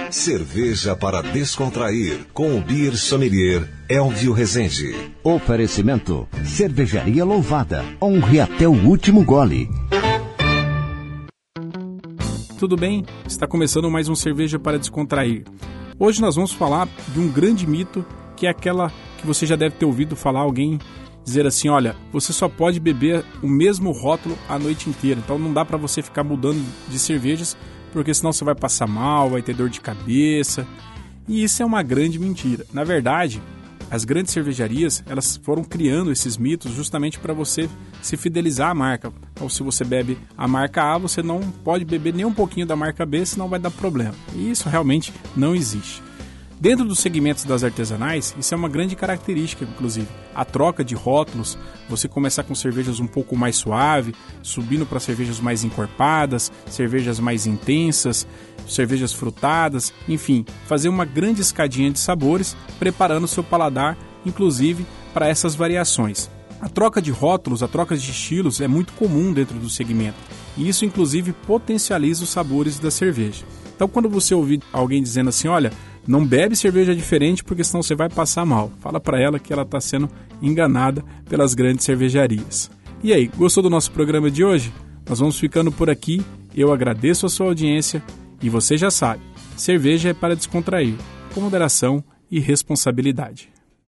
Cerveja para descontrair, com o Beer Sommelier Elvio Rezende. Oferecimento: Cervejaria Louvada. Honre até o último gole. Tudo bem? Está começando mais um Cerveja para Descontrair. Hoje nós vamos falar de um grande mito, que é aquela que você já deve ter ouvido falar alguém dizer assim: olha, você só pode beber o mesmo rótulo a noite inteira, então não dá para você ficar mudando de cervejas, porque senão você vai passar mal, vai ter dor de cabeça. E isso é uma grande mentira. Na verdade, as grandes cervejarias, elas foram criando esses mitos justamente para você se fidelizar à marca. Então, se você bebe a marca A, você não pode beber nem um pouquinho da marca B, senão vai dar problema. E isso realmente não existe. Dentro dos segmentos das artesanais, isso é uma grande característica, inclusive. A troca de rótulos, você começar com cervejas um pouco mais suave, subindo para cervejas mais encorpadas, cervejas mais intensas, cervejas frutadas, enfim, fazer uma grande escadinha de sabores, preparando o seu paladar, inclusive, para essas variações. A troca de rótulos, a troca de estilos é muito comum dentro do segmento, e isso, inclusive, potencializa os sabores da cerveja. Então, quando você ouvir alguém dizendo assim: olha, não bebe cerveja diferente porque senão você vai passar mal, fala para ela que ela está sendo enganada pelas grandes cervejarias. E aí, gostou do nosso programa de hoje? Nós vamos ficando por aqui. Eu agradeço a sua audiência e você já sabe, cerveja é para descontrair, com moderação e responsabilidade.